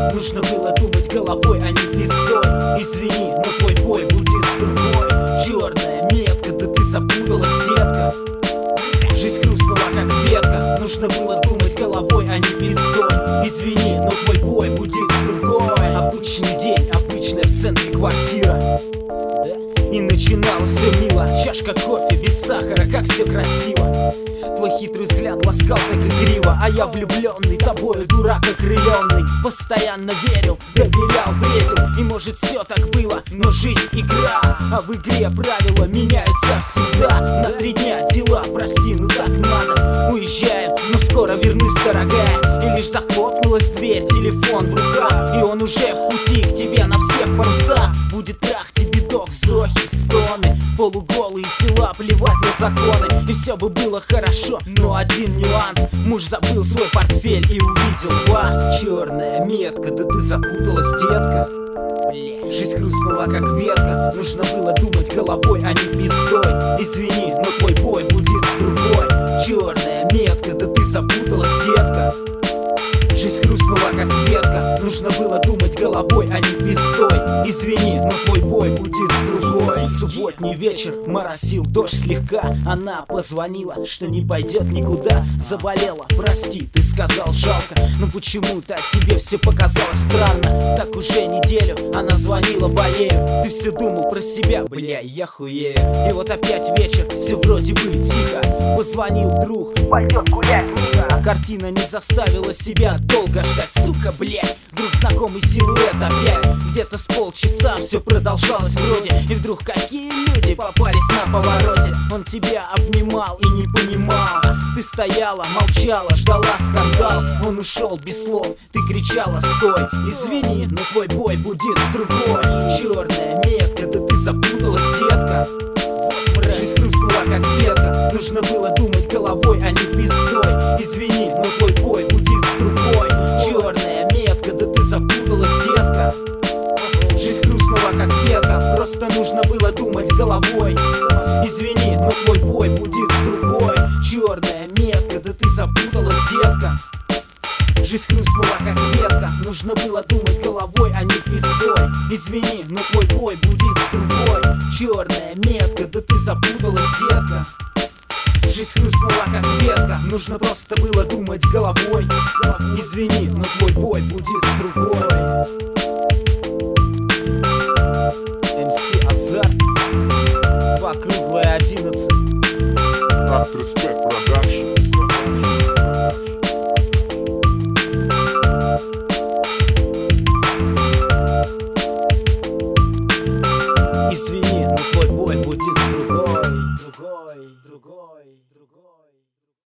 Нужно было думать головой, а не пиздой. Извини, но твой бой будет с другой. Черная метка, да ты запуталась, детка. Жизнь хрустнула, как ветка. Нужно было думать головой, а не пиздой. Извини, но твой бой будет с другой. Обычный день, обычная в центре квартира. И начиналось все мило. Чашка кофе без сахара, как все красиво. Твой хитрый взгляд ласкал так игриво. А я влюбленный, тобою дурак окрыленный. Постоянно верил, доверял, бредил. И может все так было, но жизнь игра. А в игре правила меняются всегда. На 3 дня дела, прости, ну так надо. Уезжаю, но скоро вернусь, дорогая. И лишь захлопнулась дверь, телефон в руках. И он уже в пути к тебе на всех парусах. Будет трах, тебе дох, вздохи, стоны. Полуголые тела, плевать на законы. И все бы было хорошо, но один нюанс. Муж забыл свой портфель и увидел вас. Черная метка, да ты запуталась, детка. Жизнь хрустнула, как ветка. Нужно было думать головой, а не пиздой. Извини, но твой бой будет с другой. Черная метка, да ты запуталась, детка. Жизнь хрустнула, как ветка. Нужно было думать головой, а не пиздой. Извини, но твой бой будет с другой. Субботний вечер, моросил дождь слегка. Она позвонила, что не пойдет никуда. Заболела, прости, ты сказал жалко. Но почему-то тебе все показалось странно. Так уже неделю она звонила, болею. Ты все думал про себя, бля, я хуею. И вот опять вечер, все вроде бы тихо. Позвонил друг, пойдет гулять, Миха. Картина не заставила себя долго ждать, сука, блядь. Вдруг знакомый силуэт опять. Где-то с полчаса все продолжалось вроде. И вдруг какие люди попались на повороте. Он тебя обнимал и не понимал. Ты стояла, молчала, ждала скандал. Он ушел без слов, ты кричала стой. Извини, но твой бой будет с другой. Черная метка, да ты запуталась, детка. Жизнь хрустнула, как ветка. Нужно было думать головой, а не пиздой. Извини, но твой бой будет с другой. Черная метка, да ты запуталась, детка. Жизнь хрустнула, как ветка. Просто нужно было думать головой. Извини, но твой бой будет с другой. Черная метка, да ты запуталась, детка. Жизнь хрустнула, как ветка. Нужно было думать головой, а не пиздой. Извини, но твой бой будет с другой. Черная метка, да ты запуталась, детка. Жизнь хрустнула, как ветка. Нужно просто было думать головой. Извини, но твой бой будет с другой. МС Азар, 2 круглые 11. After Respect Productions. Извини, но твой бой будет с другой.